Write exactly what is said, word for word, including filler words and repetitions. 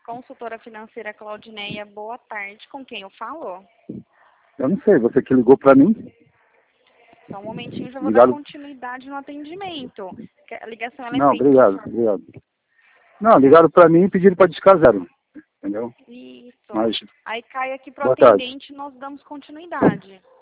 Consultora financeira Claudineia, boa tarde. Com quem eu falo? Eu não sei, você que ligou pra mim? Só um momentinho, já vou Ligado. dar continuidade no atendimento. A ligação ela é Não, feita... obrigado, obrigado. Não, ligaram pra mim e pediram pra discar zero, entendeu? Isso. Mas, Aí cai aqui pro boa tarde. atendente e nós damos continuidade.